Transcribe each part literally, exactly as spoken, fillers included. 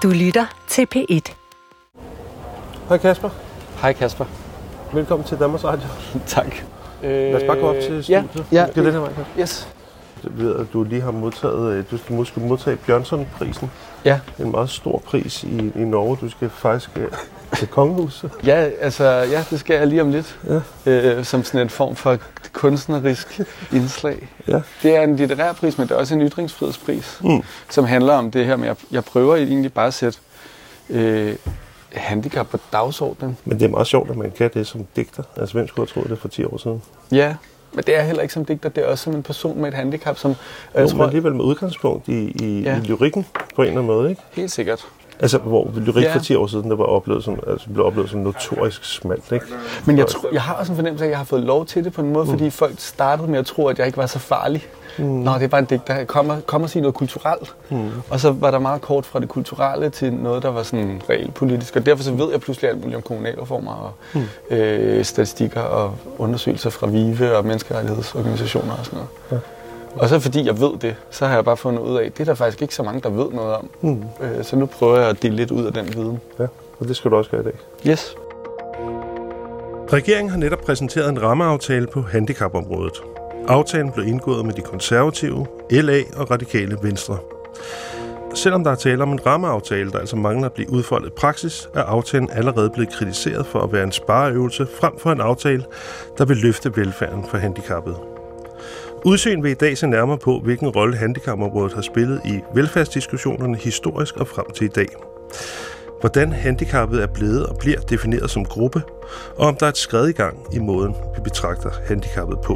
Du lytter til P et. Hej Kasper. Hej Kasper. Velkommen til Danmarks Radio. Tak. Lad os bare gå op til studiet. Ja, ja. Skal det her vej, Kasper? Yes. Jeg ved, at du lige har modtaget, du skal måske modtage Bjørnson-prisen. Ja. En meget stor pris i, i Norge. Du skal faktisk til kongehuset. Ja, altså, ja, det skal jeg lige om lidt. Ja. Øh, som sådan en form for kunstnerisk indslag. Ja. Det er en litterær pris, men det er også en ytringsfrihedspris, mm. som handler om det her med, at jeg prøver egentlig bare at sætte øh, handicap på dagsordenen. Men det er meget sjovt, at man kan det som digter. Altså, hvem skulle have troet det for ti år siden? Ja, men det er heller ikke som digter, det er også som en person med et handicap, som... Jeg jo, tror, men alligevel med udgangspunkt i, i, ja. i lyrikken på en eller anden måde, ikke? Helt sikkert. Altså, hvor lyrik ja. for ti år siden, der var oplevet som, altså, blev oplevet som notorisk smalt, ikke? Men jeg, tro, jeg har også en fornemmelse af, at jeg har fået lov til det på en måde, mm. fordi folk startede med at tro, at jeg ikke var så farlig. Mm. Nå, det er bare en digter. Jeg kommer, kommer og sige noget kulturelt. Mm. Og så var der meget kort fra det kulturelle til noget, der var sådan reelt politisk. Og derfor så ved jeg pludselig alt muligt om kommunalreformer og mm. øh, statistikker og undersøgelser fra VIVE og menneskerettighedsorganisationer og sådan noget. Ja. Og så fordi jeg ved det, så har jeg bare fundet ud af, at det er der faktisk ikke så mange, der ved noget om. Mm. Øh, så nu prøver jeg at dele lidt ud af den viden. Ja, og det skal du også gøre i dag. Yes. Regeringen har netop præsenteret en rammeaftale på handicapområdet. Aftalen blev indgået med de konservative, L A og radikale Venstre. Selvom der er tale om en rammeaftale, der altså mangler at blive udfoldet i praksis, er aftalen allerede blevet kritiseret for at være en spareøvelse frem for en aftale, der vil løfte velfærden for handicappede. Udsyn vil i dag se nærmere på, hvilken rolle handicapområdet har spillet i velfærdsdiskussionerne historisk og frem til i dag. Hvordan handicappede er blevet og bliver defineret som gruppe, og om der er et skred i gang i måden, vi betragter handicappede på.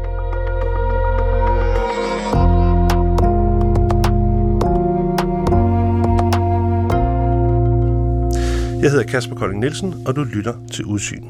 Jeg hedder Kasper Kolding Nielsen, og du lytter til Udsyn.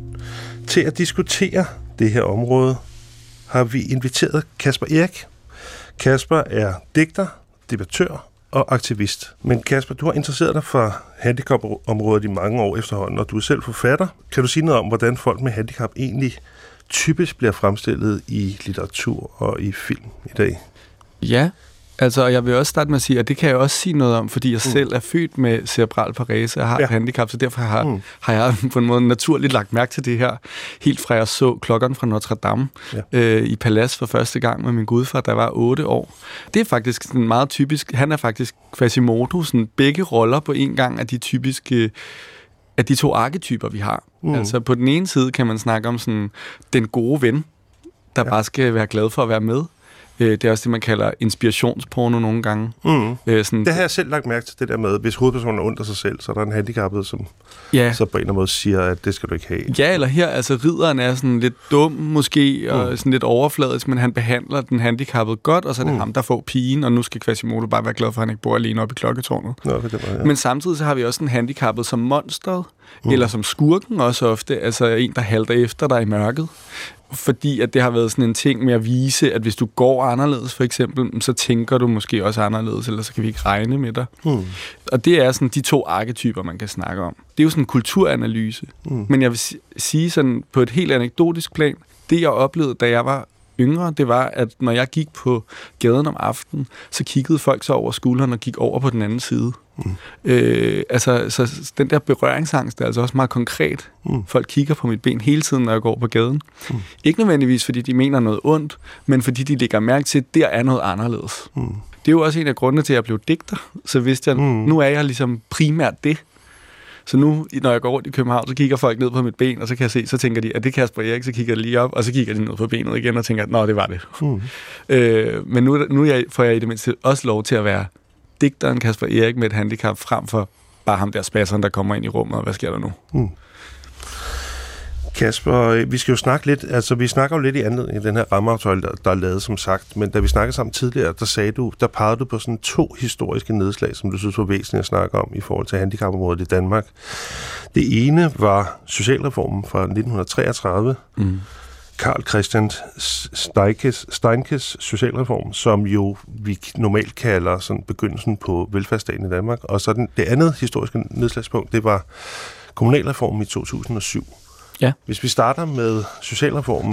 Til at diskutere det her område har vi inviteret Kasper Erik. Kasper er digter, debattør og aktivist. Men Kasper, du har interesseret dig for handicapområdet i mange år efterhånden, og du er selv forfatter. Kan du sige noget om, hvordan folk med handicap egentlig typisk bliver fremstillet i litteratur og i film i dag? Ja, altså jeg vil også starte med at sige, at det kan jeg også sige noget om, fordi jeg mm. selv er født med cerebral parese og har ja. et handicap, så derfor har, mm. har jeg på en måde naturligt lagt mærke til det her, helt fra jeg så Klokkeren fra Notre Dame ja. øh, i Palads for første gang med min gudfar, der var otte år. Det er faktisk sådan meget typisk, han er faktisk Quasimodo, sådan begge roller på en gang af de typiske, af de to arketyper, vi har. Mm. Altså på den ene side kan man snakke om sådan den gode ven, der ja. bare skal være glad for at være med. Det er også det, man kalder inspirationsporno nogle gange. Mm. Øh, sådan, det har jeg selv lagt mærke til, det der med, hvis hovedpersonen er under sig selv, så er der en handicappet, som ja. så på en eller anden måde siger, at det skal du ikke have. Ja, eller her, altså ridderen er sådan lidt dum måske, og mm. sådan lidt overfladisk, men han behandler den handicappede godt, og så er det mm. ham, der får pigen, og nu skal Quasimodo bare være glad for, at han ikke bor alene oppe i klokketårnet. Nå, det var, ja. Men samtidig så har vi også en handicappet som monsteret, mm. eller som skurken også ofte, altså en, der halter efter dig i mørket. Fordi at det har været sådan en ting med at vise, at hvis du går anderledes for eksempel, så tænker du måske også anderledes, eller så kan vi ikke regne med dig. Mm. Og det er sådan de to arketyper, man kan snakke om. Det er jo sådan en kulturanalyse. Mm. Men jeg vil sige sådan på et helt anekdotisk plan, det jeg oplevede, da jeg var yngre, det var, at når jeg gik på gaden om aftenen, så kiggede folk så over skulderen og gik over på den anden side. Mm. Øh, altså, så den der berøringsangst er altså også meget konkret. Mm. Folk kigger på mit ben hele tiden, når jeg går på gaden. Mm. Ikke nødvendigvis, fordi de mener noget ondt, men fordi de lægger mærke til, at der er noget anderledes. Mm. Det er jo også en af grundene til, at jeg blev digter. Så vidste jeg, mm. nu er jeg ligesom primært det. Så nu, når jeg går rundt i København, så kigger folk ned på mit ben, og så kan jeg se, så tænker de, at det er Kasper Erik, så kigger jeg lige op, og så kigger de ned på benet igen, og tænker, at nå, det var det. Mm. Øh, men nu, nu jeg, får jeg i det mindste også lov til at være digteren Kasper Erik med et handicap, frem for bare ham der spasseren, der kommer ind i rummet, og hvad sker der nu? Mm. Kasper, vi skal jo snakke lidt, altså vi snakker jo lidt i andet i den her rammeaftale, der, der er lavet som sagt, men da vi snakkede sammen tidligere, der sagde du, der pegede du på sådan to historiske nedslag, som du synes var væsentligt at snakke om i forhold til handicapområdet i Danmark. Det ene var socialreformen fra nitten treogtredive, mm. Carl Christian Steinkes, Steinkes socialreform, som jo vi normalt kalder sådan begyndelsen på velfærdsstaten i Danmark, og så den, det andet historiske nedslagspunkt, det var kommunalreformen i to tusind og syv. Ja. Hvis vi starter med socialreformen fra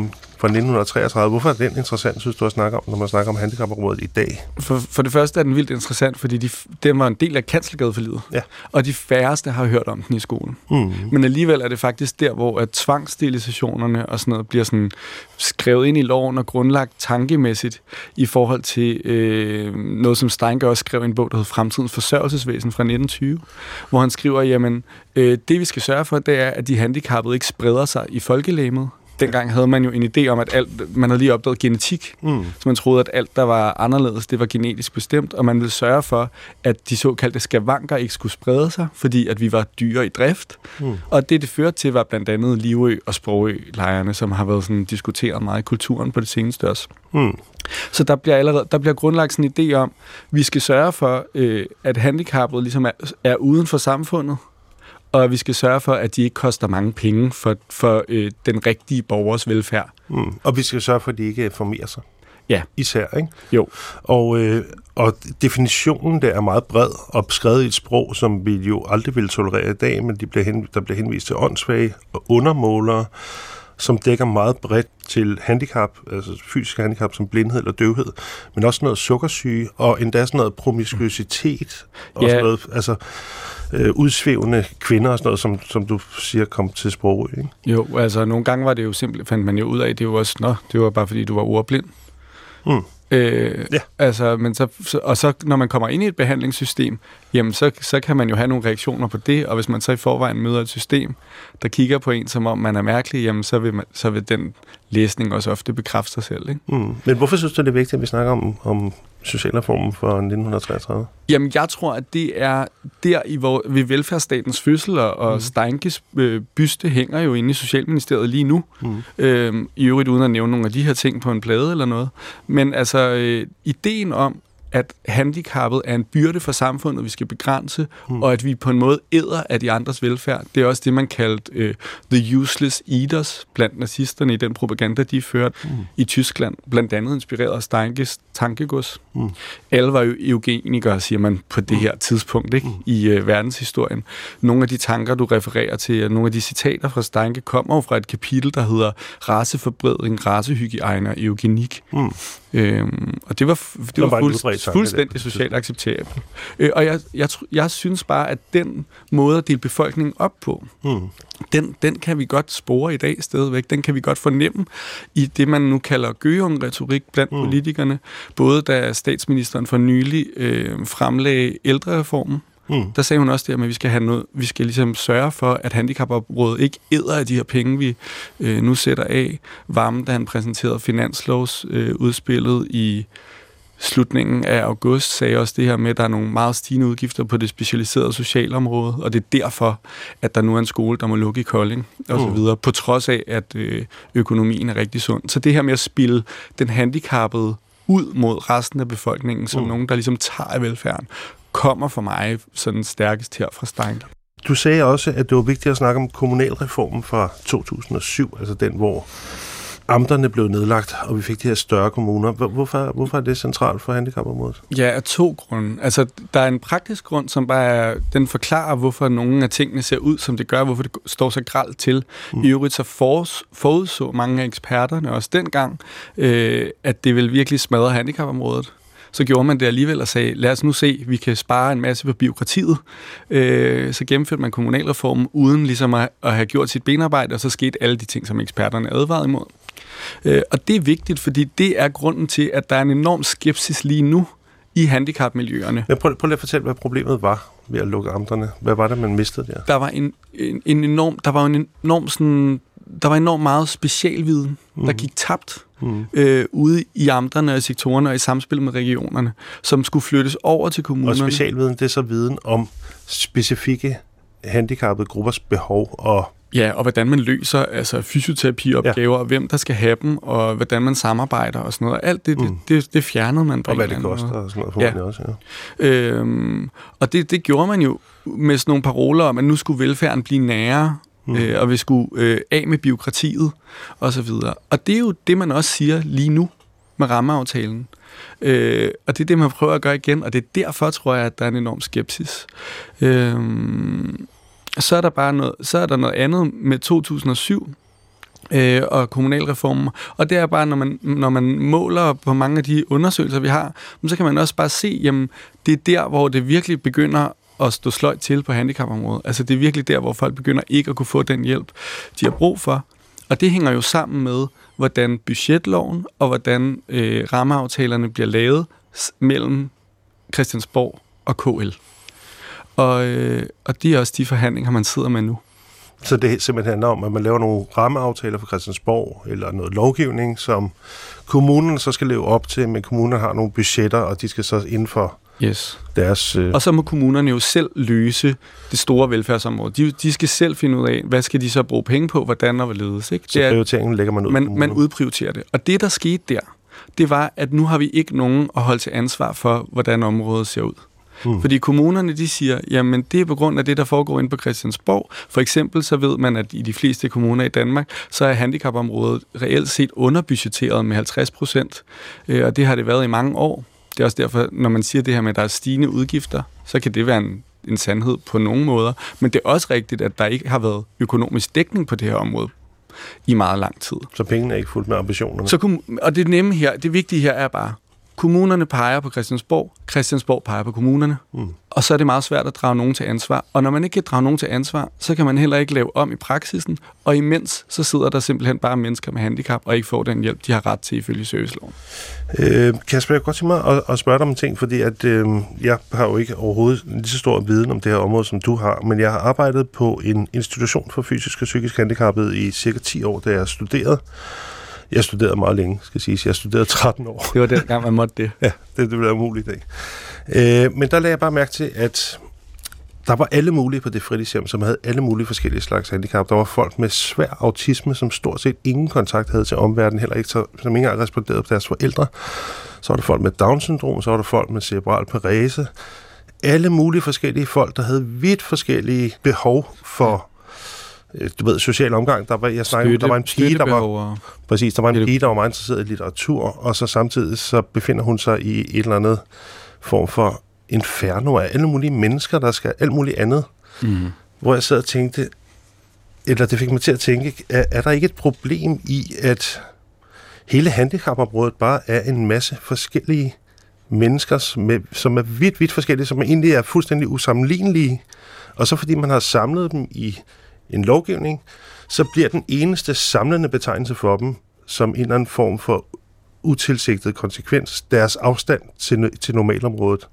fra nitten treogtredive. Hvorfor er den interessant, synes du, at snakke om, når man snakker om handicapområdet i dag? For, for det første er den vildt interessant, fordi de, den var en del af Kanslergadeforliget, ja. Og de færreste har hørt om den i skolen. Mm. Men alligevel er det faktisk der, hvor at tvangssterilisationerne og sådan noget bliver sådan skrevet ind i loven og grundlagt tankemæssigt i forhold til øh, noget, som Steincke også skrev i en bog, der hed Fremtidens forsørgelsesvæsen fra nitten tyve, hvor han skriver, jamen, øh, det vi skal sørge for, det er, at de handicappede ikke spreder sig i folkelegemet. Dengang havde man jo en idé om, at alt, man havde lige opdaget genetik, mm. så man troede, at alt, der var anderledes, det var genetisk bestemt, og man ville sørge for, at de såkaldte skavanker ikke skulle sprede sig, fordi at vi var dyre i drift. Mm. Og det, det førte til, var blandt andet Livø og Sprogø-lejrene, som har været sådan diskuteret meget i kulturen på det seneste også. Mm. Så der bliver allerede der bliver grundlagt sådan en idé om, at vi skal sørge for, øh, at handicappede ligesom er, er uden for samfundet, og vi skal sørge for, at de ikke koster mange penge for, for øh, den rigtige borgers velfærd. Mm. Og vi skal sørge for, at de ikke formerer sig. Ja. Især, ikke? Jo. Og, øh, og definitionen der er meget bred og skrevet i et sprog, som vi jo aldrig ville tolerere i dag, men de bliver hen, der bliver henvist til åndssvage og undermålere, som dækker meget bredt til handicap, altså fysisk handicap som blindhed eller døvhed, men også noget sukkersyge, og endda sådan noget promiskuitet, og ja. sådan noget, altså øh, udsvævende kvinder og sådan noget, som, som du siger, kom til Sprogø, ikke? Jo, altså nogle gange var det jo simpelthen, fandt man jo ud af, det var også, nå, det var bare fordi, du var ordblind. Mm. Øh, ja. Altså, men så, og så når man kommer ind i et behandlingssystem, jamen så, så kan man jo have nogle reaktioner på det, og hvis man så i forvejen møder et system, der kigger på en, som om man er mærkelig, jamen så vil, man, så vil den læsning også ofte bekræfte sig selv. Ikke? Mm. Men hvorfor synes du, det er vigtigt, at vi snakker om, om socialreformen fra nitten treogtredive? Jamen, jeg tror, at det er der i hvor, ved velfærdsstatens fødsel, og mm. Steinkes øh, byste hænger jo inde i Socialministeriet lige nu. Mm. Øhm, I øvrigt uden at nævne nogle af de her ting på en plade eller noget. Men altså, øh, ideen om, at handicappet er en byrde for samfundet, vi skal begrænse, mm. og at vi på en måde æder af de andres velfærd. Det er også det, man kaldte øh, the useless eaters blandt nazisterne i den propaganda, de førte mm. i Tyskland, blandt andet inspireret af Steinkes tankegods. Mm. Alle var jo eugenikere, siger man på det her tidspunkt, ikke? Mm. i øh, verdenshistorien. Nogle af de tanker, du refererer til, nogle af de citater fra Steincke, kommer jo fra et kapitel, der hedder raceforbredning, racehygiejne og eugenik. Mm. Øhm, og det var, det var, var fuld, fuldstændig socialt acceptabelt. Øh, og jeg, jeg, jeg synes bare, at den måde at dele befolkningen op på, mm. den, den kan vi godt spore i dag stadigvæk. Den kan vi godt fornemme i det, man nu kalder gøgeunge-retorik blandt mm. politikerne. Både da statsministeren for nylig øh, fremlagde ældrereformen, Mm. der sagde hun også det, at vi skal have noget, vi skal ligesom sørge for, at handicapområdet ikke æder af de her penge, vi øh, nu sætter af. Varme, da han præsenterede finanslovsudspillet øh, i slutningen af august, sagde også det her med, at der er nogle meget stigende udgifter på det specialiserede socialområde, og det er derfor, at der nu er en skole, der må lukke i Kolding, og så videre, på trods af, at øh, økonomien er rigtig sund. Så det her med at spille den handicappede ud mod resten af befolkningen, som mm. nogen, der ligesom tager af velfærden, kommer for mig sådan stærkest her fra Steincke. Du sagde også, at det var vigtigt at snakke om kommunalreformen fra to tusind og syv, altså den, hvor amterne blev nedlagt, og vi fik de her større kommuner. Hvorfor, hvorfor er det centralt for handicapområdet? Ja, af to grunde. Altså, der er en praktisk grund, som bare er, den forklarer, hvorfor nogle af tingene ser ud, som det gør, hvorfor det står så grelt til. Mm. I øvrigt så forudså mange af eksperterne også dengang, øh, at det vil virkelig smadre handicapområdet. Så gjorde man det alligevel og sagde, lad os nu se, vi kan spare en masse på bureaukratiet. Øh, så gennemførte man kommunalreformen uden ligesom at, at have gjort sit benarbejde, og så skete alle de ting, som eksperterne advarede imod. Øh, og det er vigtigt, fordi det er grunden til, at der er en enorm skepsis lige nu i handicapmiljøerne. Men prøv, prøv lige at fortælle, hvad problemet var ved at lukke amterne. Hvad var det, man mistede der? Der var en, en, en enorm, der var en enorm sådan, der var enormt meget specialviden, mm. der gik tabt mm. øh, ude i amterne og sektorerne og i samspil med regionerne, som skulle flyttes over til kommunerne. Og specialviden, det er så viden om specifikke handicappede gruppers behov og ja, og hvordan man løser altså fysioterapiopgaver, ja. Og hvem der skal have dem, og hvordan man samarbejder og sådan noget. Alt det, mm. det, det, det fjernede man på. Og hvad det koster og sådan noget, ja. Også, ja. Øhm, og det, det gjorde man jo med sådan nogle paroler om, at nu skulle velfærden blive nærere, mm. øh, og vi skulle øh, af med bureaukratiet, og så videre. Og det er jo det, man også siger lige nu med rammeaftalen. Øh, og det er det, man prøver at gøre igen, og det er derfor, tror jeg, at der er en enorm skepsis. Øh, Så er der bare noget, så er der noget andet med to tusind og syv, øh, og kommunalreformer. Og det er bare, når man, når man måler på mange af de undersøgelser, vi har, så kan man også bare se, jamen, det er der, hvor det virkelig begynder at stå sløjt til på handicapområdet. Altså det er virkelig der, hvor folk begynder ikke at kunne få den hjælp, de har brug for. Og det hænger jo sammen med, hvordan budgetloven og hvordan øh, rammeaftalerne bliver lavet mellem Christiansborg og K L. Og, øh, og det er også de forhandlinger, man sidder med nu. Så det simpelthen handler om, at man laver nogle rammeaftaler for Christiansborg, eller noget lovgivning, som kommunerne så skal leve op til, men kommunerne har nogle budgetter, og de skal så inden for yes. deres... Øh... Og så må kommunerne jo selv løse det store velfærdsområde. De, de skal selv finde ud af, hvad skal de så bruge penge på, hvordan og hvorledes. Ikke? Så prioriteringen lægger man ud. Man, man udprioriterer det. Og det, der skete der, det var, at nu har vi ikke nogen at holde til ansvar for, hvordan området ser ud. Hmm. Fordi kommunerne, de siger, jamen det er på grund af det, der foregår inde på Christiansborg. For eksempel så ved man, at i de fleste kommuner i Danmark, så er handicapområdet reelt set underbudgetteret med halvtreds procent. Og det har det været i mange år. Det er også derfor, når man siger det her med, at der er stigende udgifter, så kan det være en, en sandhed på nogle måder. Men det er også rigtigt, at der ikke har været økonomisk dækning på det her område i meget lang tid. Så pengene er ikke fuldt med ambitionerne? Så, og det nemme her, det vigtige her er bare, kommunerne peger på Christiansborg, Christiansborg peger på kommunerne, mm. og så er det meget svært at drage nogen til ansvar. Og når man ikke kan drage nogen til ansvar, så kan man heller ikke lave om i praksisen, og imens så sidder der simpelthen bare mennesker med handicap, og ikke får den hjælp, de har ret til ifølge serviceloven. Øh, Kasper, jeg kan godt tænke mig at, at spørge dig om en ting, fordi at, øh, jeg har jo ikke overhovedet lige så stor viden om det her område, som du har, men jeg har arbejdet på en institution for fysisk og psykisk handicappede i cirka ti år, da jeg studerede. Jeg studerede meget længe, skal siges. Jeg studerede tretten år. Det var den gang, man måtte det. Ja, det, det blev umuligt i dag. Øh, men der lagde jeg bare mærke til, at der var alle mulige på det fritidshjem, som havde alle mulige forskellige slags handicap. Der var folk med svær autisme, som stort set ingen kontakt havde til omverdenen, heller ikke, som ikke engang responderede på deres forældre. Så var der folk med Down-syndrom, så var der folk med cerebral parese. Alle mulige forskellige folk, der havde vidt forskellige behov for... Du ved, social omgang, der var, jeg snakkede, der var en pige, der var, præcis, der var en pige, der var meget interesseret i litteratur, og så samtidig så befinder hun sig i et eller andet form for inferno af alle mulige mennesker, der skal alt muligt andet. Mm. Hvor jeg sad og tænkte, eller det fik mig til at tænke, er, er der ikke et problem i, at hele handicapområdet bare er en masse forskellige mennesker, med, som er vidt, vidt forskellige, som egentlig er fuldstændig usammenlignelige, og så fordi man har samlet dem i en lovgivning, så bliver den eneste samlende betegnelse for dem som en eller anden form for utilsigtet konsekvens, deres afstand til, til normalområdet.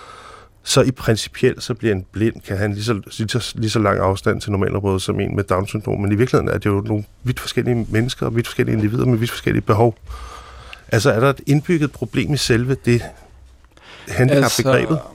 Så i principielt, så bliver en blind, kan han lige så, lige, så, lige så lang afstand til normalområdet som en med Down-syndrom, men i virkeligheden er det jo nogle vidt forskellige mennesker og vidt forskellige individer med vidt forskellige behov. Altså er der et indbygget problem i selve det handicapbegrebet? Altså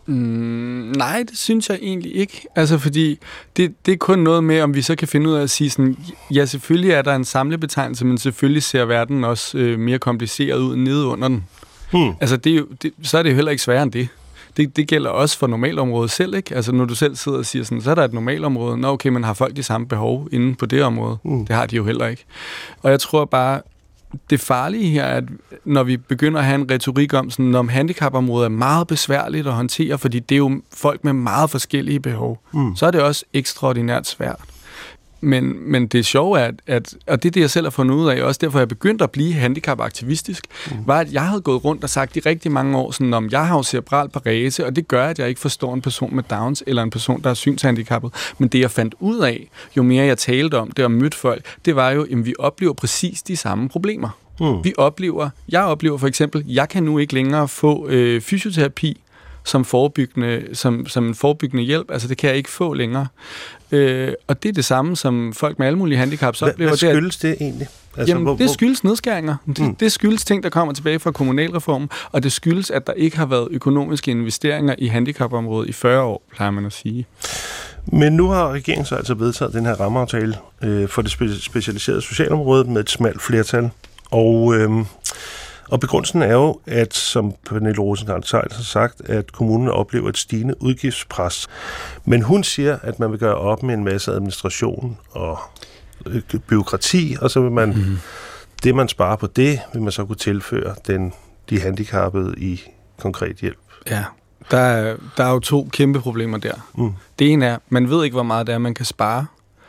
Mm, nej, det synes jeg egentlig ikke. Altså, fordi det, det er kun noget med, om vi så kan finde ud af at sige sådan, ja, selvfølgelig er der en samlebetegnelse, men selvfølgelig ser verden også øh, mere kompliceret ud nede under den. Hmm. Altså, det er jo, det, så er det jo heller ikke sværere end det. Det, det gælder også for normalområdet selv, ikke? Altså, når du selv sidder og siger sådan, så er der et normalområde. Nå, okay, man har folk de samme behov inde på det område. Hmm. Det har de jo heller ikke. Og jeg tror bare, det farlige her er, at når vi begynder at have en retorik om, sådan, om handicapområdet er meget besværligt at håndtere, fordi det er jo folk med meget forskellige behov, mm. så er det også ekstraordinært svært. Men, men det sjove er, at, at, og det er det, jeg selv har fundet ud af, også derfor jeg begyndte at blive handicapaktivistisk, mm. var, at jeg havde gået rundt og sagt i rigtig mange år, sådan, om jeg har jo cerebral parese, og det gør, at jeg ikke forstår en person med Downs, eller en person, der er synshandicappet. Men det, jeg fandt ud af, jo mere jeg talte om det og mødte folk, det var jo, at vi oplever præcis de samme problemer. Mm. Vi oplever, jeg oplever for eksempel, jeg kan nu ikke længere få øh, fysioterapi, som forebyggende, som, som en forebyggende hjælp. Altså, det kan jeg ikke få længere. Øh, og det er det samme, som folk med alle mulige handicaps oplever. Hvad skyldes det egentlig? Altså, jamen, hvor, det skyldes nedskæringer. Det, mm. det skyldes ting, der kommer tilbage fra kommunalreformen, og det skyldes, at der ikke har været økonomiske investeringer i handicapområdet i fyrre år, plejer man at sige. Men nu har regeringen så altså vedtaget den her rammeaftale øh, for det spe- specialiserede socialområde med et smalt flertal. Og... Øh, Og begrundelsen er jo, at som Pernille Rosenkrantz-Theil har sagt, at kommunerne oplever et stigende udgiftspres. Men hun siger, at man vil gøre op med en masse administration og byråkrati, og så vil man, mm. det man sparer på det, vil man så kunne tilføre den, de handicappede i konkret hjælp. Ja, der er, der er jo to kæmpe problemer der. Mm. Det ene er, man ved ikke, hvor meget det er, man kan spare.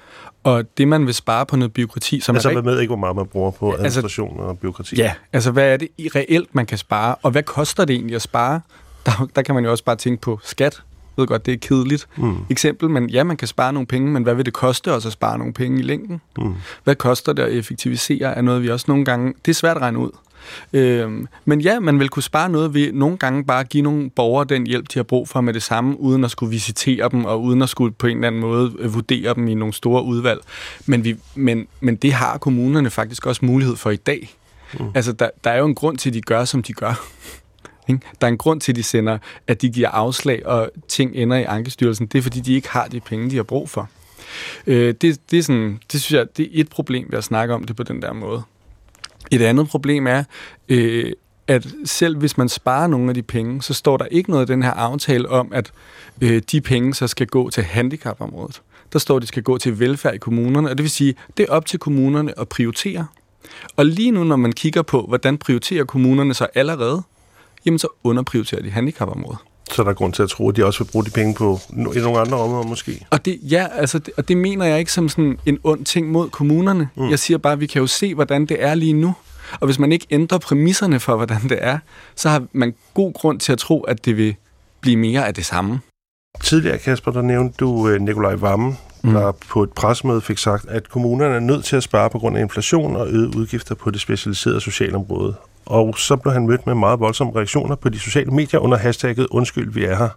Og det, man vil spare på noget byråkrati, som altså, er... Altså, hvad med ikke, hvor meget man bruger på administration altså, og byråkrati? Ja, altså, hvad er det reelt, man kan spare? Og hvad koster det egentlig at spare? Der, der kan man jo også bare tænke på skat. Jeg ved godt, det er kedeligt. Mm. Eksempel, men ja, man kan spare nogle penge, men hvad vil det koste os at spare nogle penge i længden? Mm. Hvad koster det at effektivisere, er noget, vi også nogle gange... Det er svært at regne ud. Øhm, men ja, man vil kunne spare noget ved nogle gange bare give nogle borgere den hjælp, de har brug for med det samme, uden at skulle visitere dem, og uden at skulle på en eller anden måde vurdere dem i nogle store udvalg. Men, vi, men, men det har kommunerne faktisk også mulighed for i dag. Mm. Altså, der, der er jo en grund til, at de gør, som de gør. Der er en grund til, at de sender, at de giver afslag, og ting ender i Ankestyrelsen. Det er, fordi de ikke har de penge, de har brug for. Øh, det, det, er sådan, det synes jeg, det er et problem ved at snakke om det på den der måde. Et andet problem er, øh, at selv hvis man sparer nogle af de penge, så står der ikke noget i den her aftale om, at øh, de penge så skal gå til handicapområdet. Der står, at de skal gå til velfærd i kommunerne, og det vil sige, det er op til kommunerne at prioritere. Og lige nu, når man kigger på, hvordan prioriterer kommunerne så allerede, jamen så underprioriterer de handicapområdet. Så der er grund til at tro, at de også vil bruge de penge på i nogle andre områder måske? Og det, ja, altså, det, og det mener jeg ikke som sådan en ond ting mod kommunerne. Mm. Jeg siger bare, at vi kan jo se, hvordan det er lige nu. Og hvis man ikke ændrer præmisserne for, hvordan det er, så har man god grund til at tro, at det vil blive mere af det samme. Tidligere, Kasper, der nævnte du Nikolaj Wammen, mm. der på et pressemøde fik sagt, at kommunerne er nødt til at spare på grund af inflation og øgede udgifter på det specialiserede socialområde. Og så blev han mødt med meget voldsomme reaktioner på de sociale medier under hashtagget Undskyld, vi er her.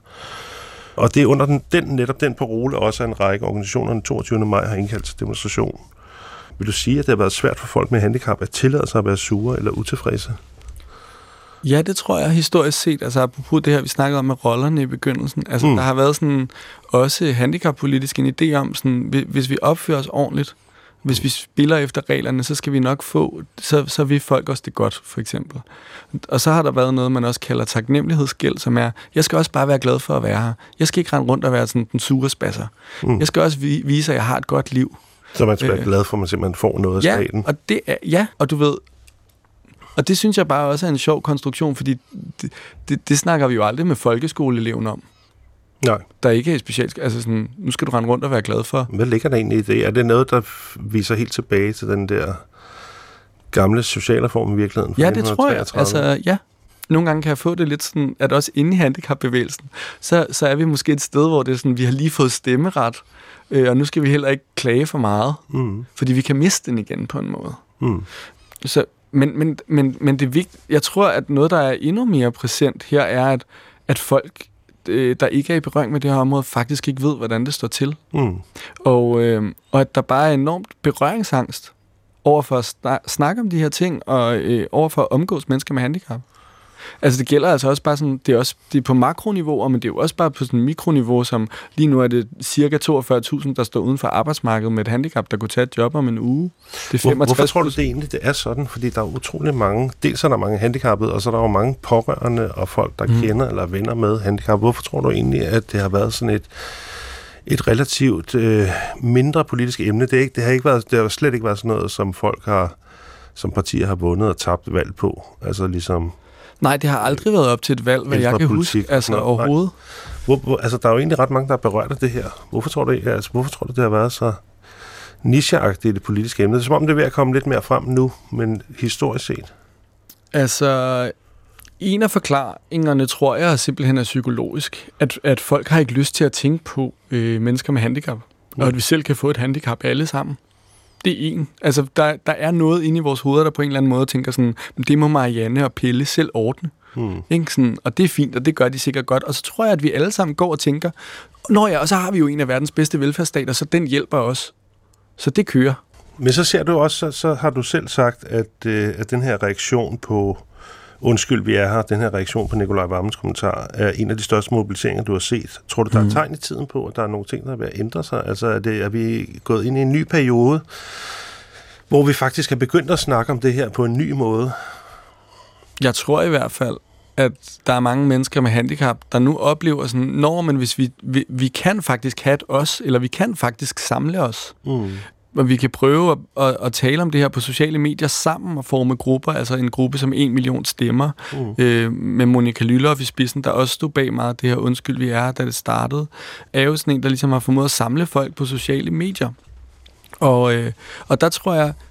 Og det er under den, den, netop den parole også, at en række organisationer den toogtyvende maj har indkaldt til demonstration. Vil du sige, at det har været svært for folk med handicap at tillade sig at være sure eller utilfredse? Ja, det tror jeg historisk set. Altså apropos det her, vi snakkede om med rollerne i begyndelsen. Altså mm. der har været sådan også handicappolitisk en idé om, sådan, hvis vi opfører os ordentligt, hvis vi spiller efter reglerne, så skal vi nok få, så, så vil folk også det godt, for eksempel. Og så har der været noget, man også kalder taknemmelighedsgæld, som er, jeg skal også bare være glad for at være her. Jeg skal ikke rende rundt og være sådan den sure spasser. Mm. Jeg skal også vise, at jeg har et godt liv. Så man skal være glad for, at man simpelthen får noget af ja, staten. Og det er, ja, og du ved, og det synes jeg bare også er en sjov konstruktion, fordi det, det, det snakker vi jo aldrig med folkeskoleeleven om. Nej. Der ikke er specielt, altså sådan, nu skal du rende rundt og være glad for. Hvad ligger der egentlig i det? Er det noget, der viser helt tilbage til den der gamle socialreform i virkeligheden? Ja, det tror jeg. Altså, ja. Nogle gange kan jeg få det lidt sådan, at også inde i handicapbevægelsen, så, så er vi måske et sted, hvor det er sådan, vi har lige fået stemmeret, øh, og nu skal vi heller ikke klage for meget, mm. fordi vi kan miste den igen på en måde. Mm. Så, men, men, men, men det er vigtigt. Jeg tror, at noget, der er endnu mere præsent her, er, at, at folk, der ikke er i berøring med det her område, faktisk ikke ved, hvordan det står til. Mm. Og, øh, og at der bare er enormt berøringsangst over for at snak- snakke om de her ting, og øh, over for at omgås mennesker med handicap. Altså det gælder altså også bare sådan, det er også det er på makroniveau, men det er jo også bare på sådan mikroniveau, som lige nu er det cirka toogfyrre tusind, der står uden for arbejdsmarkedet med et handicap, der kunne tage et job om en uge. Det er femogtres. Hvorfor tror du det egentlig, det er sådan? Fordi der er utrolig mange, dels er der mange handicappede, og så er der jo mange pårørende og folk, der mm. kender eller venner med handicap. Hvorfor tror du egentlig, at det har været sådan et et relativt øh, mindre politisk emne? Det, er ikke, det, har ikke været, det har slet ikke været sådan noget, som folk har, som partier har vundet og tabt valg på. Altså ligesom... Nej, det har aldrig været op til et valg, hvad jeg kan huske, altså Nå, overhovedet. Hvor, hvor, altså, der er jo egentlig ret mange, der er berørt af det her. Hvorfor tror du, altså, hvorfor tror du det har været så nicheagtigt i det politiske emne? Det er som om, det er ved at komme lidt mere frem nu, men historisk set. Altså, en af forklaringerne, tror jeg, simpelthen er psykologisk. At, at folk har ikke lyst til at tænke på øh, mennesker med handicap. Mm. Og at vi selv kan få et handicap alle sammen. Det er en. Altså, der, der er noget inde i vores hoveder, der på en eller anden måde tænker sådan, det må Marianne og Pelle selv ordne. Hmm. Ikke? Sådan, og det er fint, og det gør de sikkert godt. Og så tror jeg, at vi alle sammen går og tænker, nå ja, og så har vi jo en af verdens bedste velfærdsstater, så den hjælper os. Så det kører. Men så ser du også, så, så har du selv sagt, at, øh, at den her reaktion på Undskyld, vi er her, den her reaktion på Nikolaj Wammens kommentar, er en af de største mobiliseringer, du har set. Tror du, der mm. er tegn i tiden på, at der er nogle ting, der er ved at ændre sig? Altså, er, det, er vi gået ind i en ny periode, hvor vi faktisk er begyndt at snakke om det her på en ny måde? Jeg tror i hvert fald, at der er mange mennesker med handicap, der nu oplever sådan, nå, men hvis vi, vi, vi kan faktisk have et os, eller vi kan faktisk samle os. Mm. Og vi kan prøve at, at, at tale om det her på sociale medier sammen og forme grupper, altså en gruppe som en million stemmer, mm. øh, med Monika Lylloff i spidsen, der også stod bag meget det her Undskyld, vi er, da det startede, er jo sådan en, der ligesom har formået at samle folk på sociale medier. Og, øh, og der tror jeg,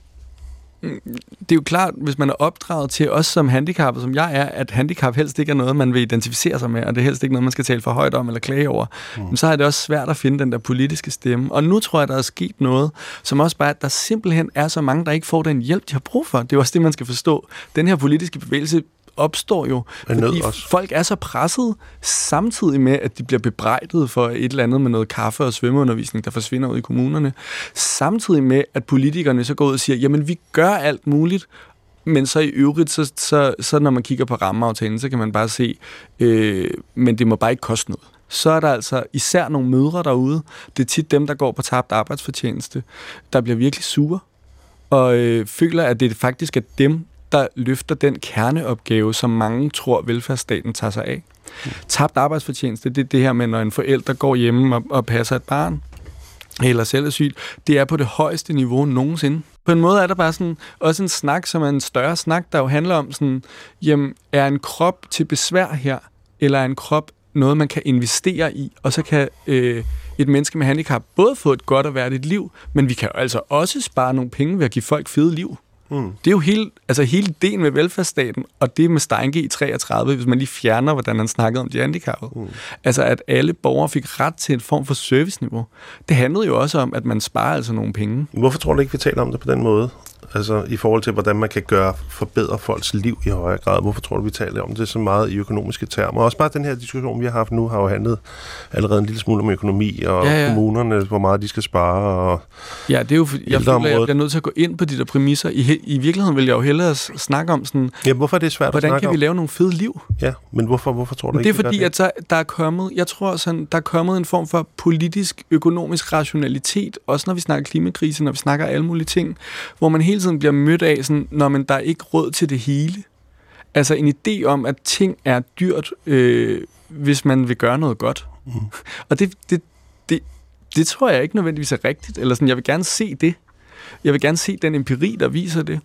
det er jo klart, hvis man er opdraget til, også som handicappet, som jeg er, at handicap helst ikke er noget, man vil identificere sig med, og det er helst ikke noget, man skal tale for højt om eller klage over, mm. så er det også svært at finde den der politiske stemme. Og nu tror jeg, der er sket noget, som også bare, at der simpelthen er så mange, der ikke får den hjælp, de har brug for. Det er også det, man skal forstå. Den her politiske bevægelse opstår jo, fordi folk er så presset, samtidig med, at de bliver bebrejdet for et eller andet med noget kaffe og svømmeundervisning, der forsvinder ud i kommunerne. Samtidig med, at politikerne så går ud og siger, jamen vi gør alt muligt, men så i øvrigt, så, så, så når man kigger på rammeaftalen, så kan man bare se, øh, men det må bare ikke koste noget. Så er der altså især nogle mødre derude, det er tit dem, der går på tabt arbejdsfortjeneste, der bliver virkelig sure, og øh, føler, at det faktisk er dem, der løfter den kerneopgave, som mange tror, velfærdsstaten tager sig af. Mm. Tabt arbejdsfortjeneste, det er det her med, når en forælder går hjemme og, og passer et barn, eller selv er sygt, det er på det højeste niveau nogensinde. På en måde er der bare sådan, også en snak, som er en større snak, der jo handler om sådan, jamen, er en krop til besvær her, eller er en krop noget, man kan investere i, og så kan øh, et menneske med handicap både få et godt og værdigt liv, men vi kan jo altså også spare nogle penge ved at give folk fede liv. Mm. Det er jo hele, altså hele ideen med velfærdsstaten, og det med Steinke i treogtredive, hvis man lige fjerner, hvordan han snakkede om de handicappede. Mm. Altså, at alle borgere fik ret til en form for serviceniveau. Det handlede jo også om, at man sparer altså nogle penge. Hvorfor tror du ikke, vi taler om det på den måde? Altså, i forhold til, hvordan man kan gøre, forbedre folks liv i højere grad. Hvorfor tror du, vi taler om det så meget i økonomiske termer? Og også bare den her diskussion, vi har haft nu, har jo handlet allerede en lille smule om økonomi, og ja, ja. kommunerne, hvor meget de skal spare, og ja, det er jo, jeg føler, jeg bliver nødt til at gå ind på de der præmisser. I, i virkeligheden vil jeg jo hellere snakke om sådan, ja, hvorfor er det svært hvordan at snakke kan om? Vi lave nogle fede liv? Ja, men hvorfor, hvorfor tror du det ikke, det er fordi, det? at så, der er kommet, jeg tror sådan, der er kommet en form for politisk, økonomisk rationalitet, også når vi snakker klimakrise, når vi snakker alle mulige ting, hvor man hele tiden bliver mødt af sådan, når man der er ikke råd til det hele. Altså en idé om, at ting er dyrt, øh, hvis man vil gøre noget godt. Mm. Og det, det, det, det tror jeg ikke nødvendigvis er rigtigt. Eller sådan, jeg vil gerne se det. Jeg vil gerne se den empiri, der viser det.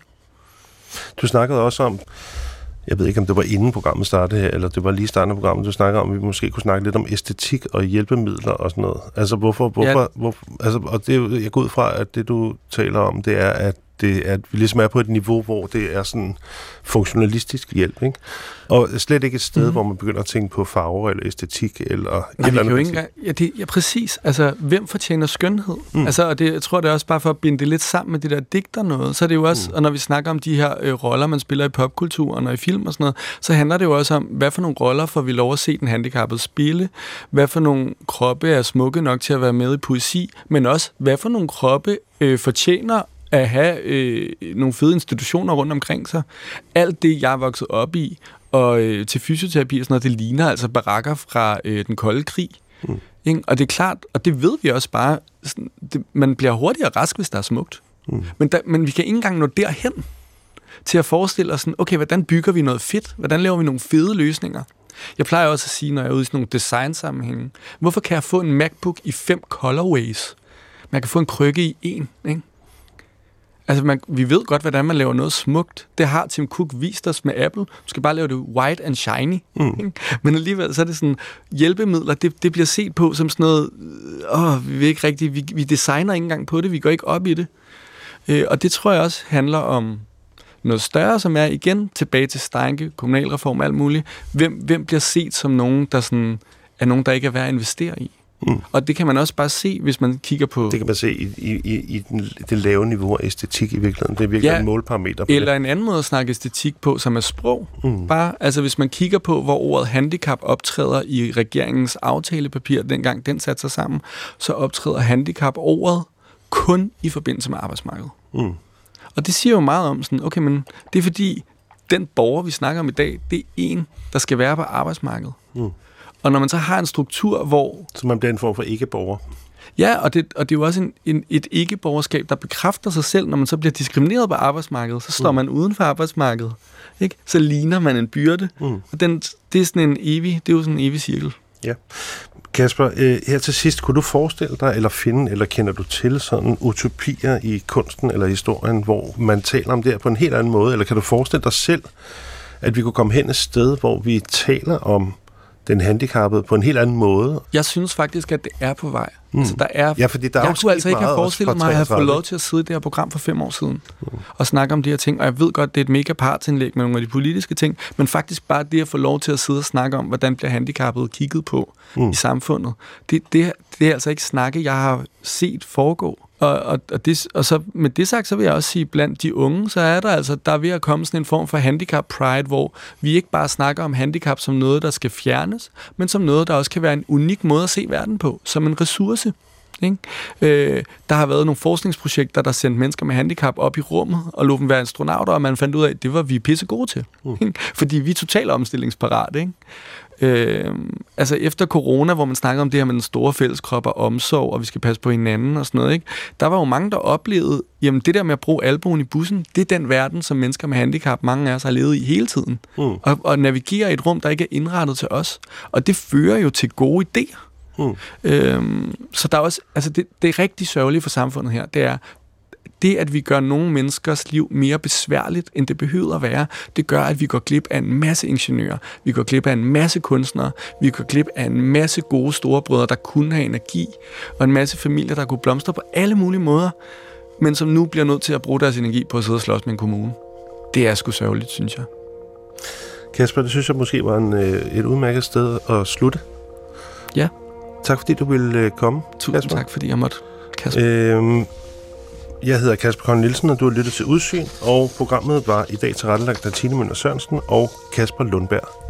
Du snakkede også om, jeg ved ikke, om det var inden programmet startede her, eller det var lige starten af programmet, du snakkede om, at vi måske kunne snakke lidt om æstetik og hjælpemidler og sådan noget. Altså, hvorfor, hvorfor, ja. hvor, altså, og det er jo, jeg går ud fra, at det, du taler om, det er, at det er, at vi ligesom er på et niveau, hvor det er sådan funktionalistisk hjælp, ikke? Og slet ikke et sted, mm. hvor man begynder at tænke på farver eller æstetik eller Nej, et eller andet. Ikke engang, ja, det, ja, præcis. Altså, hvem fortjener skønhed? Mm. Altså, og det, jeg tror, det er også bare for at binde det lidt sammen med det der digter noget. Så er det jo også, mm. og når vi snakker om de her øh, roller, man spiller i popkulturen og i film og sådan noget, så handler det jo også om, hvad for nogle roller får vi lov at se den handicappede spille? Hvad for nogle kroppe er smukke nok til at være med i poesi? Men også, hvad for nogle kroppe øh, fortjener at have øh, nogle fede institutioner rundt omkring sig. Alt det, jeg er vokset op i, og øh, til fysioterapi og sådan noget, det ligner altså barakker fra øh, den kolde krig. Mm. Ikke? Og det er klart, og det ved vi også bare, sådan, det, man bliver hurtigere rask, hvis der er smukt. Mm. Men, der, men vi kan ikke engang nå derhen til at forestille os, sådan, okay, hvordan bygger vi noget fedt? Hvordan laver vi nogle fede løsninger? Jeg plejer også at sige, når jeg er ude i sådan nogle designsammenhænge, hvorfor kan jeg få en MacBook i fem colorways? Man kan få en krykke i en, ikke? Altså, man, vi ved godt, hvordan man laver noget smukt. Det har Tim Cook vist os med Apple. Du skal bare lave det white and shiny. Mm. Men alligevel, så er det sådan, hjælpemidler, det, det bliver set på som sådan noget, åh, vi er ikke rigtig, vi, vi designer ikke engang på det, vi går ikke op i det. Øh, og det tror jeg også handler om noget større, som er igen tilbage til Steinke, kommunalreform, alt muligt. Hvem, hvem bliver set som nogen, der sådan, er nogen, der ikke er værd at investere i? Mm. Og det kan man også bare se, hvis man kigger på... Det kan man se i, i, i den, det lave niveau af æstetik i virkeligheden. Det er virkelig ja, en målparameter på eller det. En anden måde at snakke æstetik på, som er sprog. Mm. Bare, altså hvis man kigger på, hvor ordet handicap optræder i regeringens aftalepapir, dengang den satte sig sammen, så optræder handicap ordet kun i forbindelse med arbejdsmarkedet. Mm. Og det siger jo meget om sådan, okay, men det er fordi, den borger, vi snakker om i dag, det er en, der skal være på arbejdsmarkedet. Mm. Og når man så har en struktur, hvor... Så man bliver en form for ikke-borger. Ja, og det, og det er jo også en, en, et ikke-borgerskab, der bekræfter sig selv, når man så bliver diskrimineret på arbejdsmarkedet. Så står mm. man uden for arbejdsmarkedet. Ikke? Så ligner man en byrde. Mm. Og den, det er sådan en evig, det er jo sådan en evig cirkel. Ja. Kasper, øh, her til sidst, kunne du forestille dig, eller finde, eller kender du til sådan utopier i kunsten eller historien, hvor man taler om det her på en helt anden måde? Eller kan du forestille dig selv, at vi kunne komme hen et sted, hvor vi taler om den handicappede på en helt anden måde. Jeg synes faktisk, at det er på vej. Mm. Altså, der er, ja, fordi der er jeg kunne altså ikke have forestillet mig, at jeg fået lov til at sidde i det her program for fem år siden mm. og snakke om de her ting. Og jeg ved godt, det er et mega partsindlæg med nogle af de politiske ting, men faktisk bare det at få lov til at sidde og snakke om, hvordan bliver handicappede kigget på mm. i samfundet. Det, det, det er altså ikke snakke, jeg har set foregå. Og, og, og, det, og så med det sagt, så vil jeg også sige, blandt de unge, så er der altså, der er ved at komme sådan en form for handicap pride, hvor vi ikke bare snakker om handicap som noget, der skal fjernes, men som noget, der også kan være en unik måde at se verden på, som en ressource. Ikke? Øh, der har været nogle forskningsprojekter, der sendte mennesker med handicap op i rummet og lod dem være astronauter, og man fandt ud af, at det var vi pisse gode til. Mm. Fordi vi er totalt omstillingsparate, ikke? Øh, altså efter corona, hvor man snakker om det her med den store fælleskrop og omsorg, og vi skal passe på hinanden og sådan noget, ikke? Der var jo mange, der oplevede, jamen det der med at bruge albuen i bussen, det er den verden, som mennesker med handicap, mange af os har levet i hele tiden. Mm. Og, og navigere i et rum, der ikke er indrettet til os. Og det fører jo til gode idéer. Mm. Øhm, så der er også, altså det, det er rigtig sørgeligt for samfundet her, det er, det, at vi gør nogle menneskers liv mere besværligt, end det behøver at være, det gør, at vi går glip af en masse ingeniører, vi går glip af en masse kunstnere, vi går glip af en masse gode storebrødre, der kunne have energi, og en masse familier, der kunne blomstre på alle mulige måder, men som nu bliver nødt til at bruge deres energi på at sidde og slås med en kommune. Det er sgu sørgeligt, synes jeg. Kasper, det synes jeg måske var en, et udmærket sted at slutte. Ja. Tak fordi du ville komme, Tusind Kasper. Tak fordi jeg måtte, Kasper. Øhm, jeg hedder Kasper Conn Nielsen, og du har lyttet til Udsyn, og programmet var i dag tilrettelagt af Tine Møller Sørensen og Kasper Lundberg